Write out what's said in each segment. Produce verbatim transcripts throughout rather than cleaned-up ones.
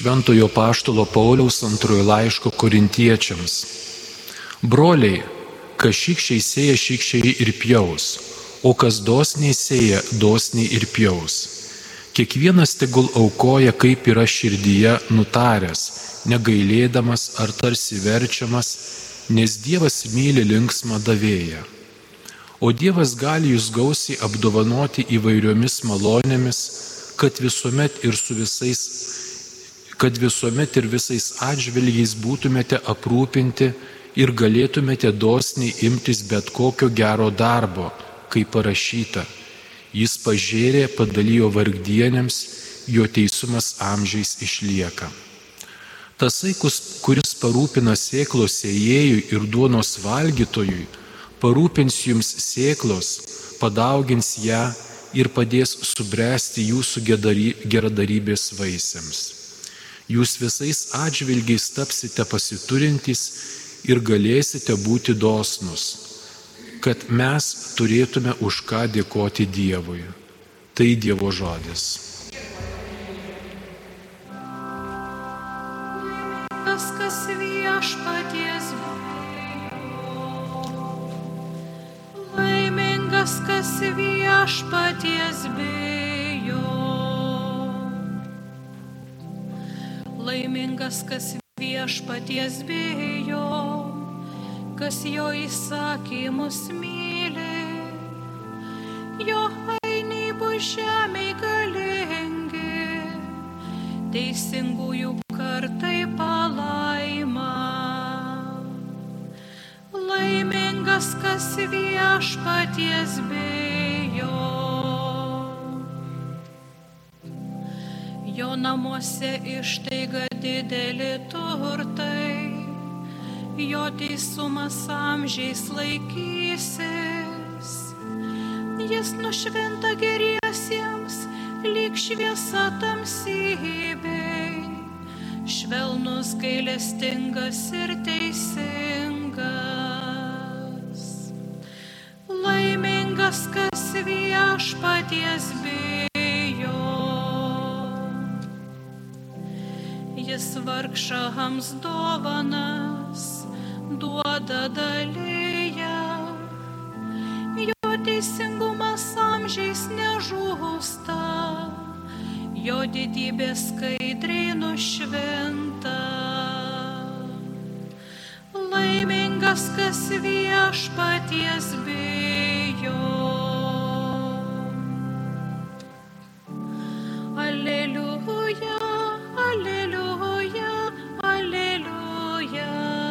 Šventojo apaštalo Pauliaus antrojo laiško korintiečiams. Broliai, kas šykščiai sėja, šykščiai ir pjaus, o kas dosniai sėja, dosniai ir pjaus. Kiekvienas tegul aukoja, kaip yra širdyje nutaręs, negailėdamas ar tarsi verčiamas, nes Dievas myli linksmą davėją. O Dievas gali jūs gausiai apdovanoti įvairiomis malonėmis, kad visuomet ir su visais, kad visuomet ir visais atžvilgiais būtumėte aprūpinti ir galėtumėte dosniai imtis bet kokio gero darbo, kaip parašyta. Jis pažėrė, padalijo vargdienėms, jo teisumas amžiais išlieka. Tasai, kuris parūpina sėklos sėjėjui ir duonos valgytojui, parūpins jums sėklos, padaugins ją ir padės subręsti jūsų geradarybės vaisiams. Jūs visais atžvilgiais tapsite pasiturintys ir galėsite būti dosnus, kad mes turėtume už ką dėkoti Dievui. Tai Dievo žodis. Tas, kas viešpaties laimingas, kas viešpaties bijo. Laimingas, kas viešpaties bijo, kas jo įsakymus myli, jo ainiai bus žemėj galingi, teisingųjų kartai palaima. Laimingas, kas viešpaties bijo, jo namuose ištaiga dideli turtai, jo teisumas amžiais laikysis. Jis nušvinta geriesiems, lyg šviesa tamsybei, švelnus, gailestingas ir teisingas. Laimingas, kas viešpaties bijo, jis vargšams dovanas duoda dalyje, jo teisingumas amžiais nežūsta, jo didybė skaidriai nušvinta. Laimingas, kas viešpaties bijo. Aleliuja, aleliuja, aleliuja.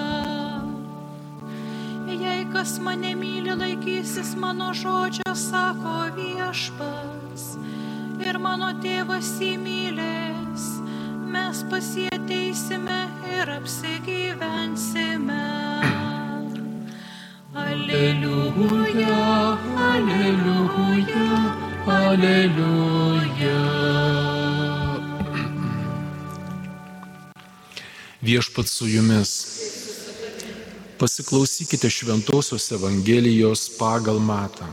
Jei kas mane myli, laikysis mano žodžio, sako viešpats, ir mano tėvas jį mylės, mes pas jį ateisime ir apsigyvensime. Aleliuja, aleliuja, aleliuja. Viešpats su jumis. Pasiklausykite Šventosios Evangelijos pagal Matą.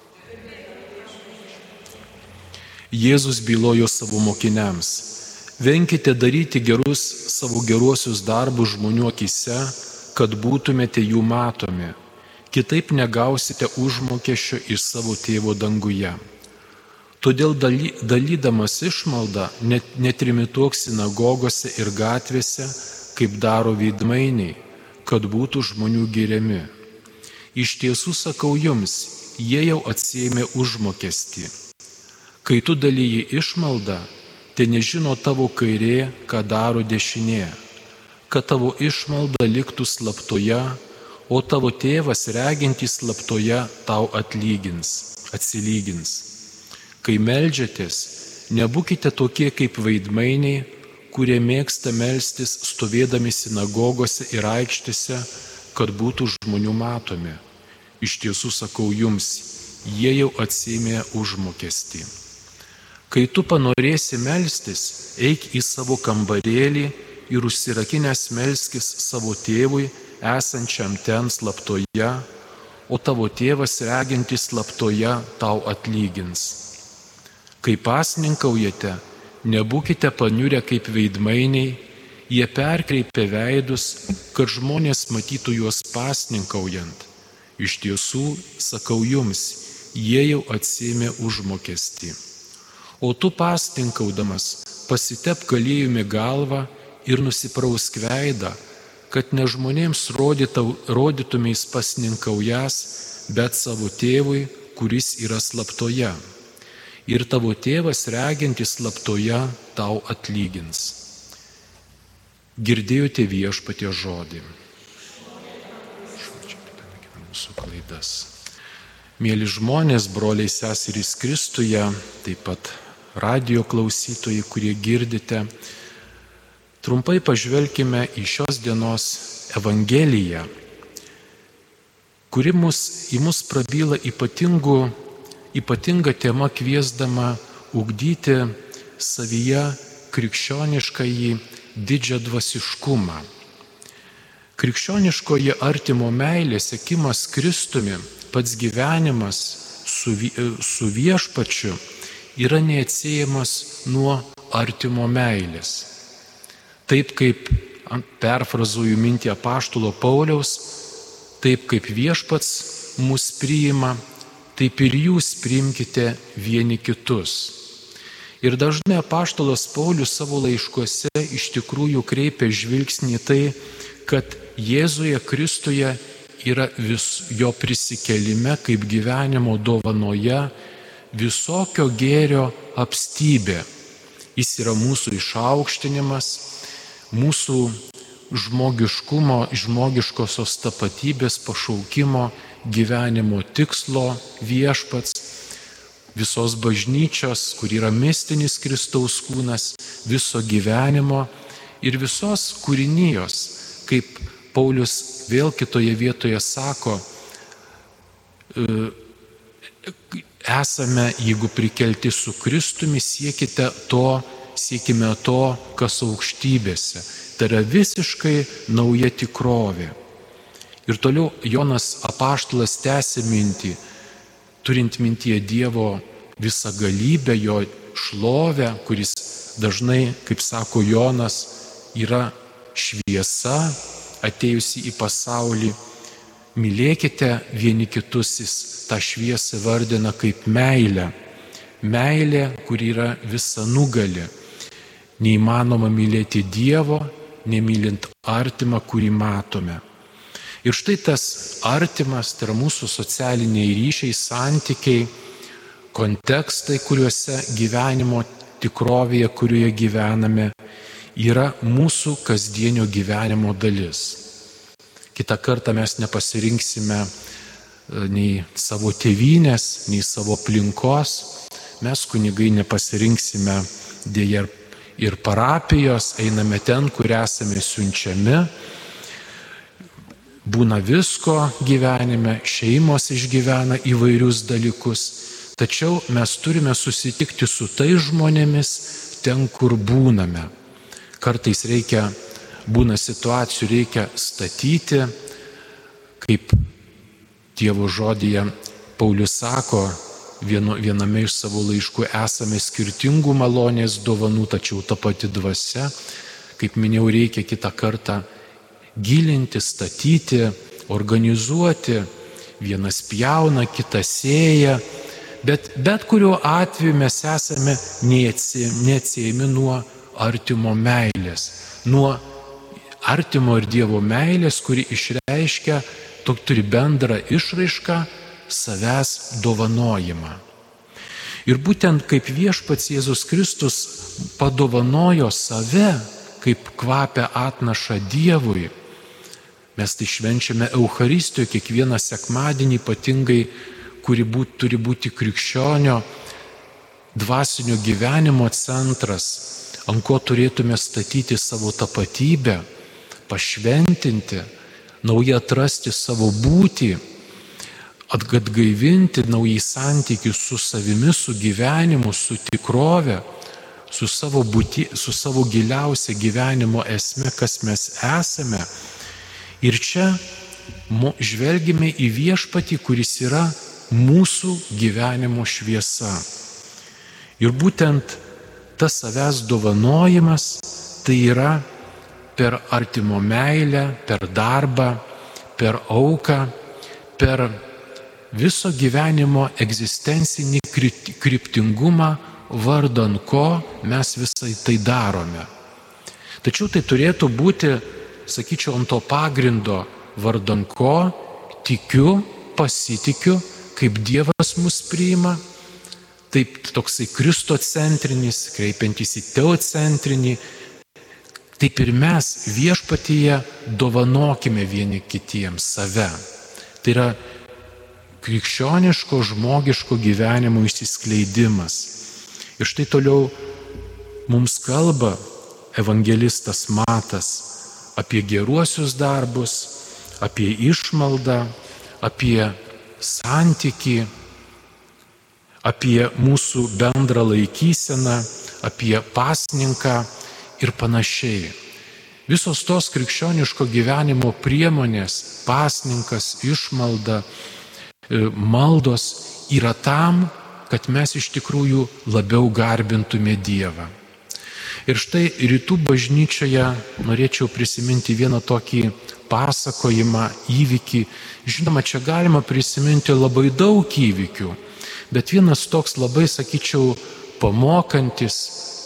Jėzus bylojo savo mokiniams: venkite daryti gerus savo geruosius darbus žmonių akyse, kad būtumėte jų matomi. Kitaip negausite užmokesčio iš savo tėvo danguje. Todėl daly, dalydamas išmaldą net, netrimituok sinagogose ir gatvėse, kaip daro veidmainiai, kad būtų žmonių giriami. Iš tiesų sakau jums, jie jau atsiėmė užmokestį. Kai tu dalyji išmaldą, te nežino tavo kairė, ką daro dešinė, kad tavo išmalda liktų slaptoje, o tavo tėvas regintis slaptoje tau atlygins, atsilygins. Kai meldžiatės, nebūkite tokie kaip veidmainiai, kurie mėgsta melstis stovėdami sinagogose ir aikštėse, kad būtų žmonių matomi. Iš tiesų sakau jums, jie jau atsiėmė užmokestį. Kai tu panorėsi melstis, eik į savo kambarėlį ir užsirakinęs melskis savo tėvui, esančiam ten slaptoje, o tavo tėvas regintis slaptoje tau atlygins. Kai pasninkaujate, nebūkite paniurę kaip veidmainiai, jie perkreipia veidus, kad žmonės matytų juos pasninkaujant. Iš tiesų, sakau jums, jie jau atsiėmė užmokestį. O tu pasninkaudamas pasitep aliejumi galvą ir nusiprausk veidą, kad ne žmonėms rodytumės pasninkaujas, bet savo tėvui, kuris yra slaptoje. Ir tavo tėvas regintis slaptoje tau atlygins. Girdėjote Viešpaties žodį. Mūsų klaidas. Mėly žmonės, broliai seserys Kristuje, taip pat radio klausytojai, kurie girdite, trumpai pažvelkime į šios dienos Evangeliją, kuri mus, į mus prabyla ypatingų, ypatinga tema, kviesdama ugdyti savyje krikščioniškąjį didžią dvasiškumą. Krikščioniškoji artimo meilė, sekimas Kristumi, pats gyvenimas su, su Viešpačiu yra neatsiejamas nuo artimo meilės. Taip kaip, perfrazuoju mintį apaštalo Pauliaus, taip kaip Viešpats mus priima, taip ir jūs priimkite vieni kitus. Ir dažnai apaštalas Paulius savo laiškuose iš tikrųjų kreipia žvilgsnį tai, kad Jėzuje Kristuje yra vis jo prisikelime kaip gyvenimo dovanoje visokio gėrio apstybė. Jis yra mūsų išaukštinimas, mūsų žmogiškumo, žmogiškosios tapatybės pašaukimo, gyvenimo tikslo Viešpats, visos bažnyčios, kur yra mistinis Kristaus kūnas, viso gyvenimo ir visos kūrinijos, kaip Paulius vėl kitoje vietoje sako, esame, jeigu prikelti su Kristumi, siekite to, siekime to, kas aukštybėse. Tai yra visiškai nauja tikrovė. Ir toliau Jonas apaštalas tęsia mintį, turint mintyje Dievo visą galybę, jo šlovę, kuris dažnai, kaip sako Jonas, yra šviesa atėjusi į pasaulį. Mylėkite vieni kitus, jis tą šviesą vardina kaip meilę. Meilė, kuri yra visa nugali. Neįmanoma mylėti Dievo, nemylint artimą, kurį matome. Ir štai tas artimas, tai yra mūsų socialiniai ryšiai, santykiai, kontekstai, kuriuose gyvenimo tikrovėje, kurioje gyvename, yra mūsų kasdienio gyvenimo dalis. Kitą kartą mes nepasirinksime nei savo tėvynės, nei savo aplinkos, mes kunigai nepasirinksime dėja ir parapijos, einame ten, kur esame siunčiami. Būna visko gyvenime, šeimos išgyvena įvairius dalykus, tačiau mes turime susitikti su tais žmonėmis ten, kur būname. Kartais reikia, būna situacijų, reikia statyti, kaip Dievo žodyje Paulius sako, vieno, viename iš savo laiškų, esame skirtingų malonės dovanų, tačiau ta pati dvasia, kaip minėjau, reikia kitą kartą gilinti, statyti, organizuoti, vienas pjauna, kitas sėja, bet bet kuriuo atveju mes esame neatsiejami nuo artimo meilės, nuo artimo ir Dievo meilės, kuri išreiškia, turi bendrą išraišką savęs dovanojimą. Ir būtent kaip Viešpats Jėzus Kristus padovanojo save, kaip kvapę atnašą Dievui, mes tai švenčiame Eucharistijoje kiekvieną sekmadienį, ypatingai, kuri būt, turi būti krikščionio dvasinio gyvenimo centras, ant ko turėtume statyti savo tapatybę, pašventinti, naujai atrasti savo būtį, atgaivinti naujai santykius su savimi, su gyvenimu, su tikrove, su savo, būti, su savo giliausia gyvenimo esme, kas mes esame. Ir čia žvelgime į Viešpatį, kuris yra mūsų gyvenimo šviesa. Ir būtent tas savęs dovanojimas tai yra per artimo meilę, per darbą, per auką, per viso gyvenimo egzistencinį kryptingumą, vardan ko mes visai tai darome. Tačiau tai turėtų būti, sakyčiau, ant to pagrindo, vardan ko tikiu, pasitikiu, kaip Dievas mus priima, taip toksai kristocentrinis, kreipiantis į teocentrinį, taip ir mes viešpatyje dovanokime vieni kitiems save. Tai yra krikščioniško, žmogiško gyvenimo išsiskleidimas. Ir štai toliau mums kalba evangelistas Matas apie geruosius darbus, apie išmaldą, apie santykį, apie mūsų bendrą laikyseną, apie pasninką ir panašiai. Visos tos krikščioniško gyvenimo priemonės, pasninkas, išmalda, maldos yra tam, kad mes iš tikrųjų labiau garbintume Dievą. Ir štai rytų bažnyčioje norėčiau prisiminti vieną tokį pasakojimą, įvykį. Žinoma, čia galima prisiminti labai daug įvykių, bet vienas toks labai, sakyčiau, pamokantis,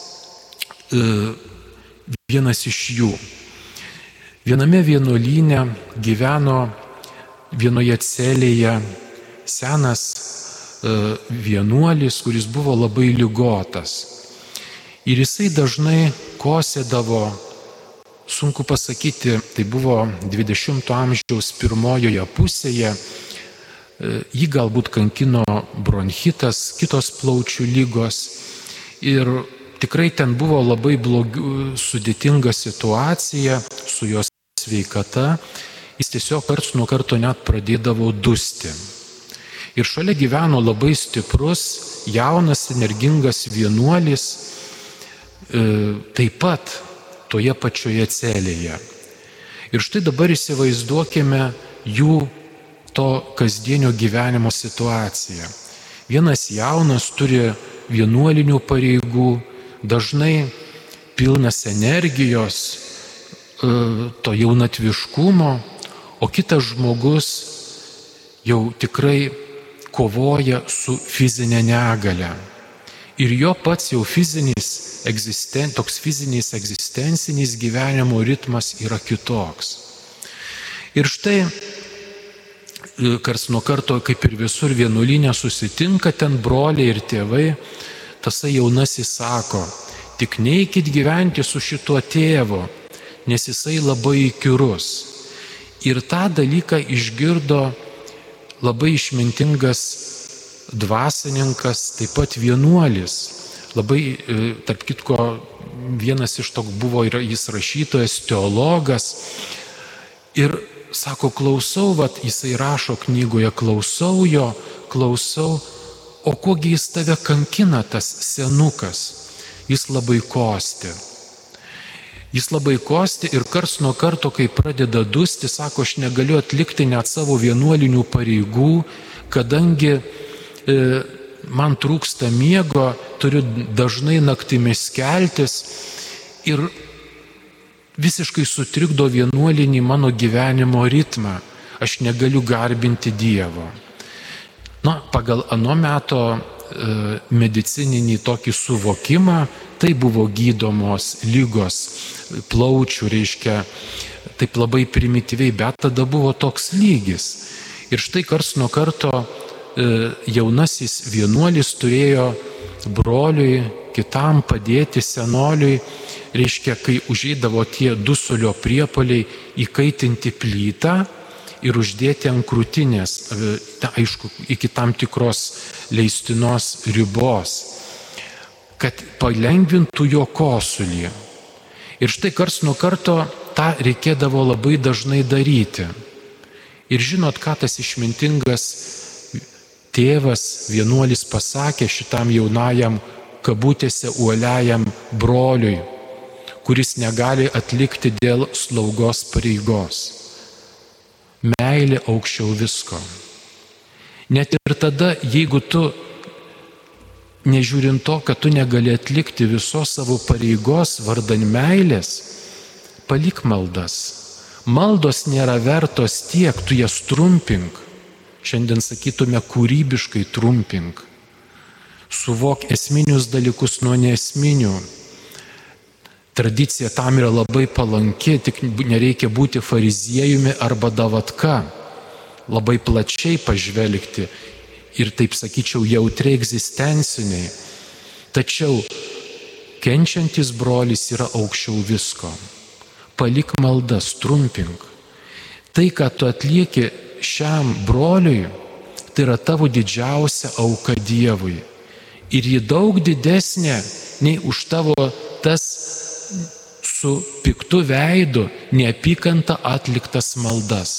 vienas iš jų. Viename vienuolyne gyveno vienoje celėje senas vienuolis, kuris buvo labai ligotas. Ir jisai dažnai kosėdavo, sunku pasakyti, tai buvo dvidešimto amžiaus pirmojoje pusėje, jį galbūt kankino bronchitas, kitos plaučių lygos ir tikrai ten buvo labai blogi, sudėtinga situacija su jos sveikata, jis tiesiog karts nuo karto net pradėdavo dusti. Ir šalia gyveno labai stiprus, jaunas, energingas vienuolis, taip pat toje pačioje celėje. Ir štai dabar įsivaizduokime jų to kasdienio gyvenimo situaciją. Vienas jaunas turi vienuolinių pareigų, dažnai pilnas energijos, to jaunatviškumo, o kitas žmogus jau tikrai kovoja su fizinė negalia. Ir jo pats jau fizinis, egzisten, toks fizinis egzistencinis gyvenimo ritmas yra kitoks. Ir štai, karts nuo karto, kaip ir visur vienuolyne susitinka ten broliai ir tėvai, tasai jaunasis sako, tik neikit gyventi su šituo tėvu, nes jisai labai įkyrus. Ir tą dalyką išgirdo labai išmintingas dvasininkas, taip pat vienuolis. Labai, tarp kitko, vienas iš toks buvo ir jis rašytojas, teologas. Ir sako, klausau, vat, jisai rašo knygoje, klausau jo, klausau, o kogi jis tave kankina, tas senukas? Jis labai kosti. Jis labai kosti ir karts nuo karto, kai pradeda dusti, sako, aš negaliu atlikti net savo vienuolinių pareigų, kadangi e, man trūksta miego, turiu dažnai naktimis keltis ir visiškai sutrikdo vienuolinį mano gyvenimo ritmą. Aš negaliu garbinti Dievo. Na, pagal ano meto e, medicininį tokį suvokimą, tai buvo gydomos lygos plaučių, reiškia, taip labai primityviai, bet tada buvo toks lygis. Ir štai karts nuo karto e, jaunasis vienuolis turėjo broliui, kitam padėti senoliui, reiškia, kai užeidavo tie dusulio priepuoliai, įkaitinti plytą ir uždėti ant krūtinės, ta, aišku, iki tam tikros leistinos ribos, kad palengvintų jo kosulį. Ir štai karts nuo karto tą reikėdavo labai dažnai daryti. Ir žinot, ką tas išmintingas tėvas, vienuolis pasakė šitam jaunajam, kabutėse uoliajam broliui, kuris negali atlikti dėl slaugos pareigos. Meilė aukščiau visko. Net ir tada, jeigu tu nežiūrint to, kad tu negali atlikti visos savo pareigos vardan meilės, palik maldas. Maldos nėra vertos tiek, tu jas trumpink. Šiandien sakytume kūrybiškai trumpink. Suvok esminius dalykus nuo neesminių. Tradicija tam yra labai palanki, tik nereikia būti fariziejumi arba davatka. Labai plačiai pažvelgti ir, taip sakyčiau, jautri egzistenciniai. Tačiau kenčiantis brolis yra aukščiau visko. Palik maldas, trumpink. Tai, ką tu atlieki šiam broliui, tai yra tavo didžiausia auka Dievui. Ir ji daug didesnė nei už tavo tas su piktu veidu neapykanta atliktas maldas.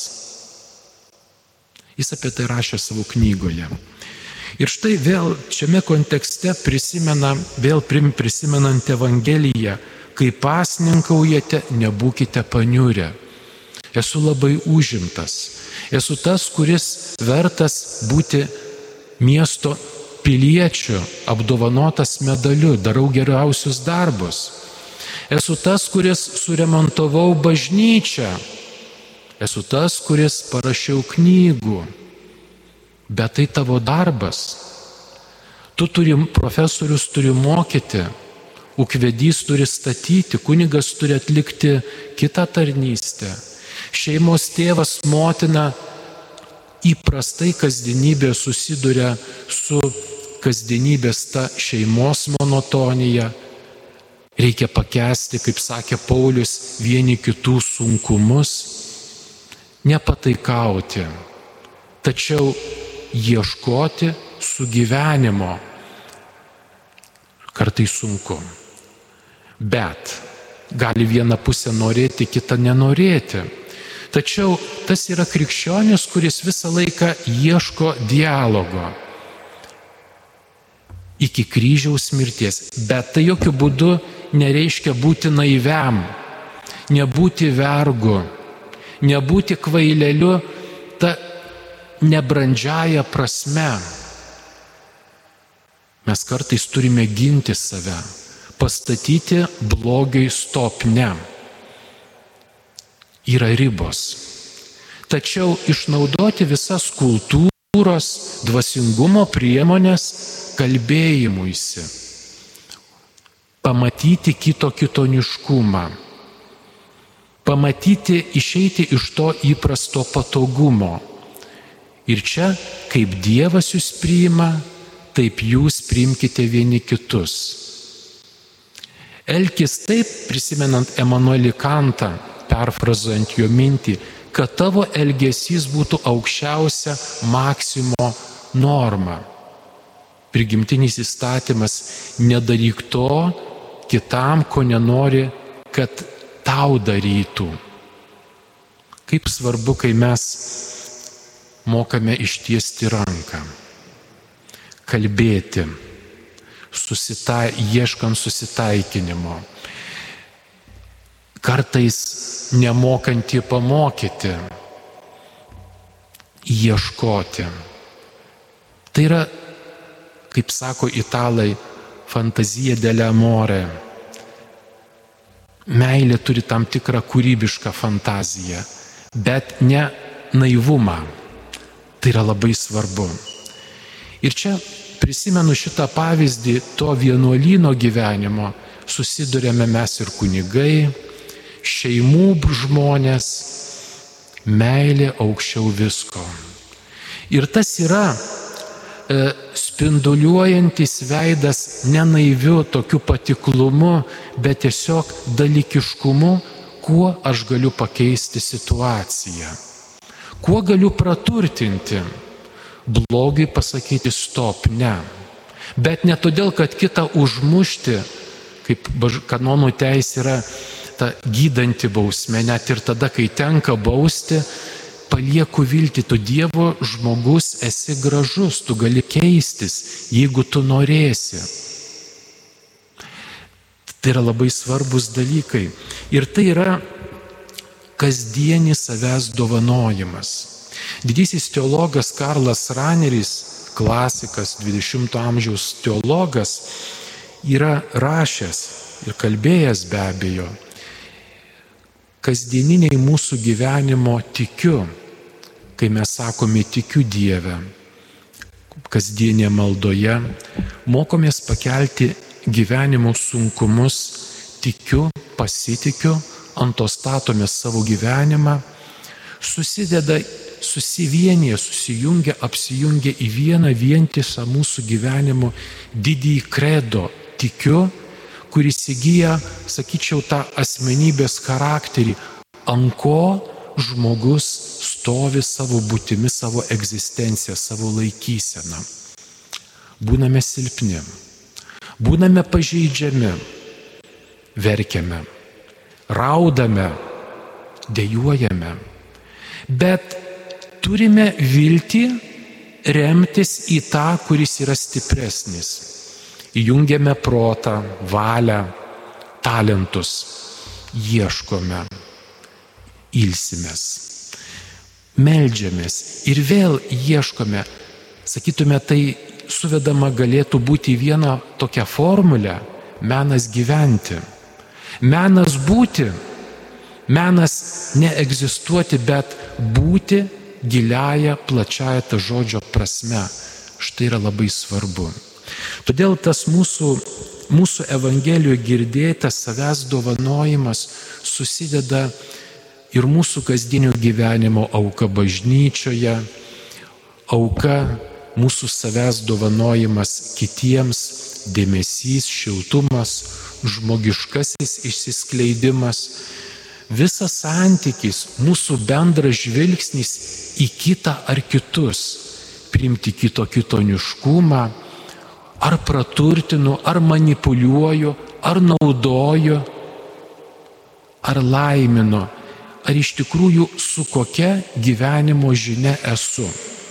Jis apie tai rašė savo knygoje. Ir štai vėl šiame kontekste prisimena, vėl prisimenant Evangeliją, kai pasninkaujate, nebūkite paniurę. Esu labai užimtas. Esu tas, kuris vertas būti miesto piliečiu, apdovanotas medaliu, darau geriausius darbus. Esu tas, kuris suremontavau bažnyčią. Esu tas, kuris parašiau knygų. Bet tai tavo darbas. Tu turi, profesorius turi mokyti, ūkvedys turi statyti, kunigas turi atlikti kitą tarnystę. Šeimos tėvas, motina įprastai kasdienybė susiduria su kasdienybės ta šeimos monotonija. Reikia pakęsti, kaip sakė Paulius, vieni kitų sunkumus, nepataikauti, tačiau ieškoti sugyvenimo. Kartais sunku. Bet gali vieną pusę norėti, kitą nenorėti. Tačiau tas yra krikščionis, kuris visą laiką ieško dialogo iki kryžiaus mirties. Bet tai jokių būdų nereiškia būti naiviam, nebūti vergu, nebūti kvaileliu ta nebrandžiaja prasme. Mes kartais turime ginti save, pastatyti blogiui stop ne. Yra ribos. Tačiau išnaudoti visas kultūros, dvasingumo priemonės kalbėjimuisi. Pamatyti kito kitoniškumą. Pamatyti, išeiti iš to įprasto patogumo. Ir čia, kaip Dievas jūs priima, taip jūs priimkite vieni kitus. Elkis taip, prisimenant Emanuelį Kantą, perfrazuojant jo mintį, kad tavo elgesys būtų aukščiausia maksimo norma. Prigimtinis įstatymas: nedaryk to kitam, ko nenori, kad tau darytų. Kaip svarbu, kai mes mokame ištiesti ranką, kalbėti, susita, ieškant susitaikinimo, kartais nemokantį pamokyti, ieškoti. Tai yra, kaip sako italai, fantazija dell'amore. Meilė turi tam tikrą kūrybišką fantaziją, bet ne naivumą. Tai yra labai svarbu. Ir čia prisimenu šitą pavyzdį to vienuolyno gyvenimo. Susidurėme mes ir kunigai, šeimų žmonės, meilė aukščiau visko. Ir tas yra e, spinduliuojantis veidas ne naiviu tokiu patiklumu, bet tiesiog dalykiškumu, kuo aš galiu pakeisti situaciją. Kuo galiu praturtinti? Blogiui pasakyti stop, ne. Bet ne todėl, kad kitą užmušti, kaip kanonų teisė yra ta gydanti bausmė, net ir tada, kai tenka bausti, palieku viltį, tu Dievo žmogus esi gražus, tu gali keistis, jeigu tu norėsi. Tai yra labai svarbus dalykai. Ir tai yra kasdienis savęs dovanojimas. Didysis teologas Karlas Raneris klasikas, dvidešimto amžiaus teologas, yra rašęs ir kalbėjęs be abejo, kasdieniniai mūsų gyvenimo tikiu, kai mes sakome tikiu Dievę, kasdienėje maldoje, mokomės pakelti gyvenimo sunkumus, tikiu, pasitikiu, ant to statome savo gyvenimą, susideda, susivienyje, susijungia, apsijungia į vieną vientisą mūsų gyvenimo didįjį kredo, tikiu, kuris įgyja, sakyčiau, tą asmenybės charakterį, ant ko žmogus stovi savo būtimi, savo egzistenciją, savo laikyseną. Būname silpni, būname pažeidžiami, verkiame, raudame, dejuojame, bet turime viltį remtis į tą, kuris yra stipresnis. Įjungiame protą, valią, talentus, ieškome, ilsimės, meldžiamės ir vėl ieškome. Sakytume, tai suvedama galėtų būti vieną tokią formulę – menas gyventi. Menas būti, menas neegzistuoti, bet būti giliaja, plačiaja ta žodžio prasme. Štai yra labai svarbu. Todėl tas mūsų, mūsų Evangelijoje girdėtas savęs dovanojimas susideda ir mūsų kasdienio gyvenimo auka bažnyčioje, auka mūsų savęs dovanojimas kitiems, dėmesys, šiltumas, žmogiškasis išsiskleidimas, visas santykis, mūsų bendras žvilgsnis į kitą ar kitus, priimti kito kitoniškumą, ar praturtinu, ar manipuliuoju, ar naudoju, ar laiminu, ar iš tikrųjų su kokia gyvenimo žinia esu.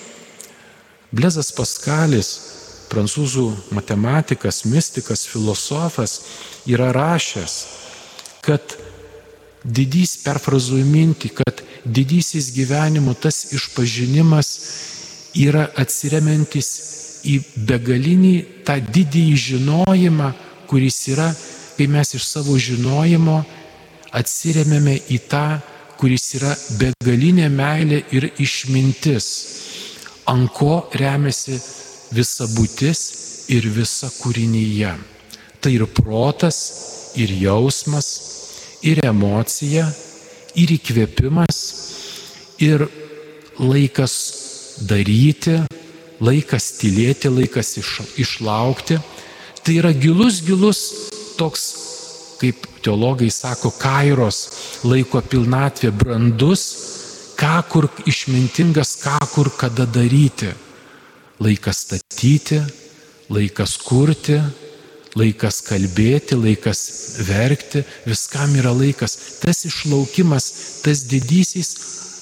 Blezas Paskalis, prancūzų matematikas, mistikas, filosofas, yra rašęs, kad didys, perfrazuoju mintį, kad didysis gyvenimo tas išpažinimas yra atsiremiantis į begalinį tą didįjį žinojimą, kuris yra, kai mes iš savo žinojimo atsiremiame į tą, kuris yra begalinė meilė ir išmintis, ant ko remiasi visa būtis ir visa kūrinyje. Tai ir protas, ir jausmas, ir emocija, ir įkvėpimas, ir laikas daryti, laikas tylėti, laikas iš, išlaukti. Tai yra gilus, gilus toks, kaip teologai sako, kairos, laiko pilnatvė, brandus, ką kur išmintingas, ką kur kada daryti. Laikas statyti, laikas kurti, laikas kalbėti, laikas verkti, viskam yra laikas. Tas išlaukimas, tas didysis,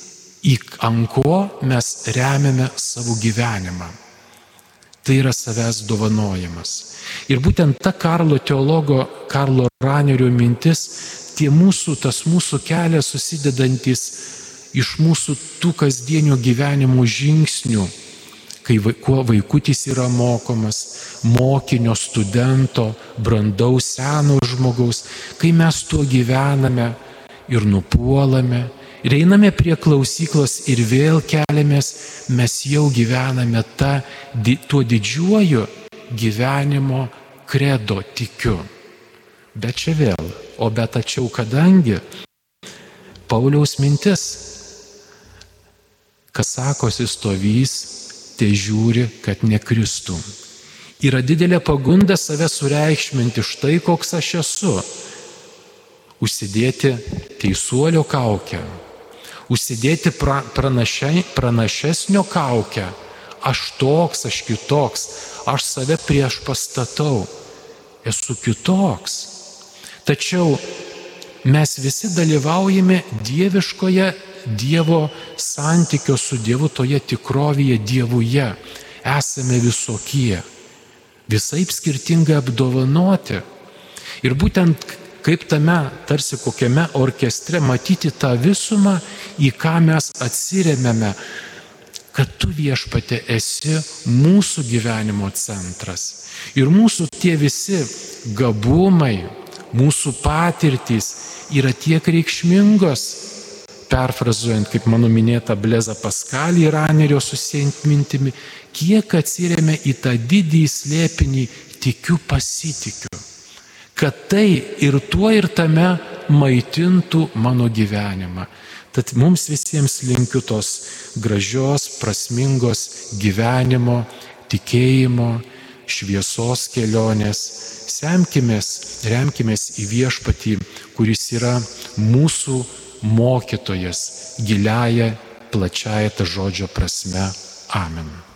ant ko mes remiame savo gyvenimą. Tai yra savęs dovanojimas. Ir būtent ta Karlo teologo, Karlo Ranerio mintis, tie mūsų, tas mūsų kelias susidedantis iš mūsų tų kasdienio gyvenimo žingsnių, kai kuo vaikutis yra mokomas, mokinio, studento, brandaus, seno žmogaus, kai mes tuo gyvename ir nupuolame, ir einame prie klausyklos ir vėl keliamės, mes jau gyvename ta, di, tuo didžiuoju gyvenimo kredo tikiu. Bet čia vėl, o bet tačiau kadangi Pauliaus mintis, kas sakosi stovys, te žiūri, kad nekristų. Yra didelė pagunda save sureikšminti, štai koks aš esu. Užsidėti teisuolio kaukę, užsidėti pra, pranašai, pranašesnio kaukę. Aš toks, aš kitoks, aš save prieš pastatau, esu kitoks. Tačiau mes visi dalyvaujame dieviškoje Dievo santykio su Dievu toje tikrovėje Dievuje. Esame visokie, visaip skirtingai apdovanoti. Ir būtent kaip tame, tarsi kokiame orkestre, matyti tą visumą, į ką mes atsiremiame, kad tu, Viešpatie, esi mūsų gyvenimo centras. Ir mūsų tie visi gabumai, mūsų patirtys yra tiek reikšmingos, perfrazuojant, kaip mano minėta Blezą Paskalį Ranerio susiejant mintimi, kiek atsiremia į tą didįjį slėpinį tikiu, pasitikiu, kad tai ir tuo ir tame maitintų mano gyvenimą. Tad mums visiems linkiu tos gražios, prasmingos gyvenimo, tikėjimo, šviesos kelionės. Semkimės, remkimės į Viešpatį, kuris yra mūsų mokytojas giliaja, plačiaja ta žodžio prasme. Amen.